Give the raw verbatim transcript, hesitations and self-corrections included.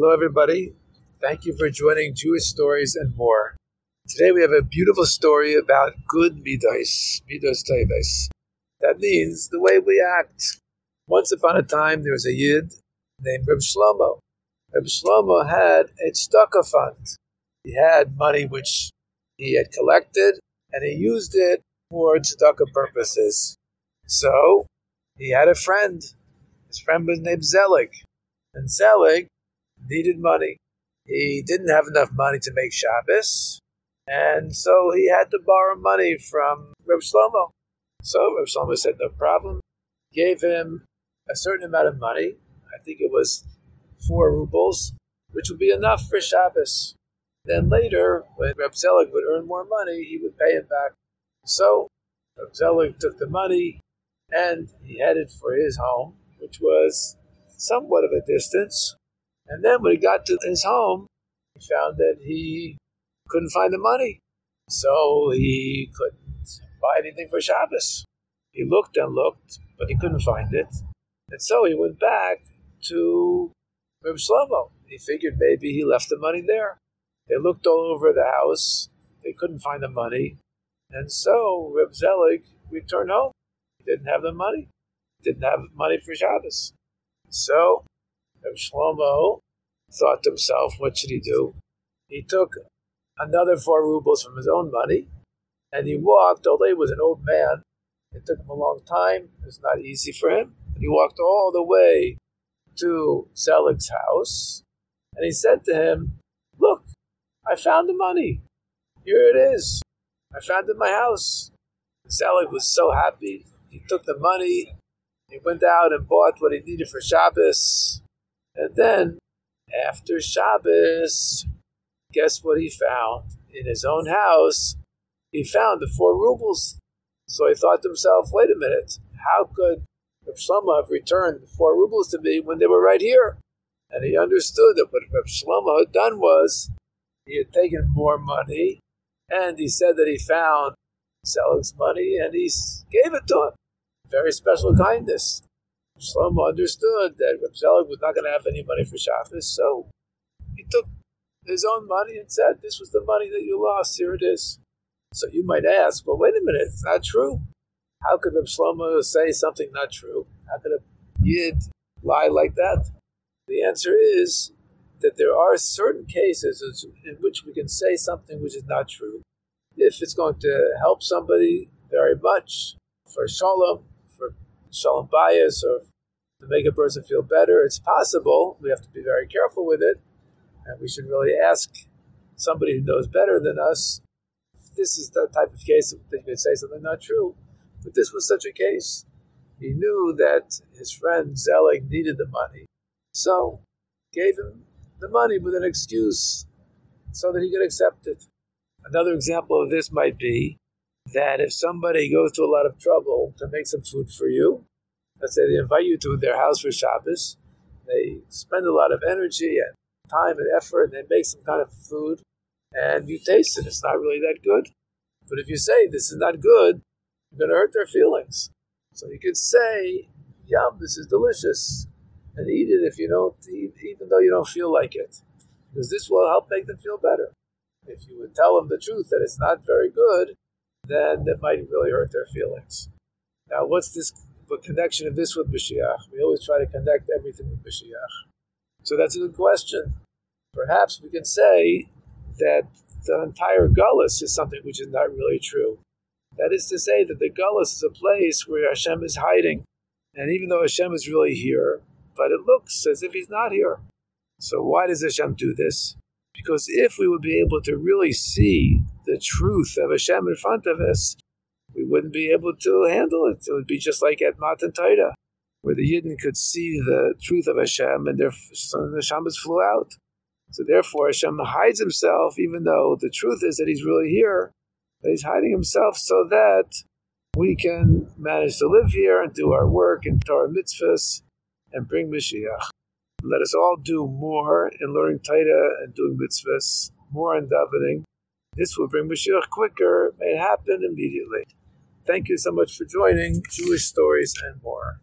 Hello, everybody. Thank you for joining Jewish Stories and More. Today we have a beautiful story about good midos, midos teves. That means the way we act. Once upon a time, there was a Yid named Reb Shlomo. Reb Shlomo had a tzedakah fund. He had money which he had collected, and he used it for tzedakah purposes. So he had a friend. His friend was named Zelig. And Zelig needed money. He didn't have enough money to make Shabbos, and so he had to borrow money from Reb Shlomo. So Reb Shlomo said, no problem. Gave him a certain amount of money. I think it was four rubles, which would be enough for Shabbos. Then later, when Reb Zelig would earn more money, he would pay him back. So Reb Zelig took the money, and he headed for his home, which was somewhat of a distance. And then when he got to his home, he found that he couldn't find the money. So he couldn't buy anything for Shabbos. He looked and looked, but he couldn't find it. And so he went back to Reb Shlomo. He figured maybe he left the money there. They looked all over the house. They couldn't find the money. And so Reb Zelig returned home. He didn't have the money. He didn't have money for Shabbos. So Reb Shlomo thought to himself, what should he do? He took another four rubles from his own money, and he walked, although he was an old man, it took him a long time, it was not easy for him, and he walked all the way to Zelig's house, and he said to him, look, I found the money. Here it is. I found it in my house. Zelig was so happy. He took the money. He went out and bought what he needed for Shabbos. And then, after Shabbos, guess what he found? In his own house, he found the four rubles. So he thought to himself, wait a minute, how could Reb Shlomo have returned the four rubles to me when they were right here? And he understood that what Reb Shlomo had done was, he had taken more money, and he said that he found Zelig's money, and he gave it to him. Very special kindness. Shlomo understood that Reb Zelig was not going to have any money for Shabbos, so he took his own money and said, this was the money that you lost, here it is. So you might ask, well, wait a minute, it's not true. How could Reb Shlomo say something not true? How could a Yid lie like that? The answer is that there are certain cases in which we can say something which is not true. If it's going to help somebody very much, for shalom, for shalom bias, or to make a person feel better, it's possible. We have to be very careful with it, and we should really ask somebody who knows better than us if this is the type of case that you could say something not true. But this was such a case. He knew that his friend Zelig needed the money, so gave him the money with an excuse so that he could accept it. Another example of this might be that if somebody goes to a lot of trouble to make some food for you, let's say they invite you to their house for Shabbos, they spend a lot of energy and time and effort, and they make some kind of food, and you taste it, it's not really that good. But if you say, this is not good, you're going to hurt their feelings. So you could say, yum, this is delicious, and eat it if you don't, even though you don't feel like it, because this will help make them feel better. If you would tell them the truth that it's not very good, then that might really hurt their feelings. Now, what's this? What connection of this with Mashiach? We always try to connect everything with Mashiach. So that's a good question. Perhaps we can say that the entire Gullus is something which is not really true. That is to say that the Gullus is a place where Hashem is hiding. And even though Hashem is really here, but it looks as if He's not here. So why does Hashem do this? Because if we would be able to really see the truth of Hashem in front of us, we wouldn't be able to handle it. It would be just like at Matan Torah, where the Yidden could see the truth of Hashem and their so the Shabbos flew out. So therefore Hashem hides Himself, even though the truth is that He's really here, but He's hiding Himself so that we can manage to live here and do our work in Torah mitzvahs and bring Mashiach. Let us all do more in learning Torah and doing mitzvahs, more in davening. This will bring Mashiach quicker. May it happen immediately. Thank you so much for joining Jewish Stories and More.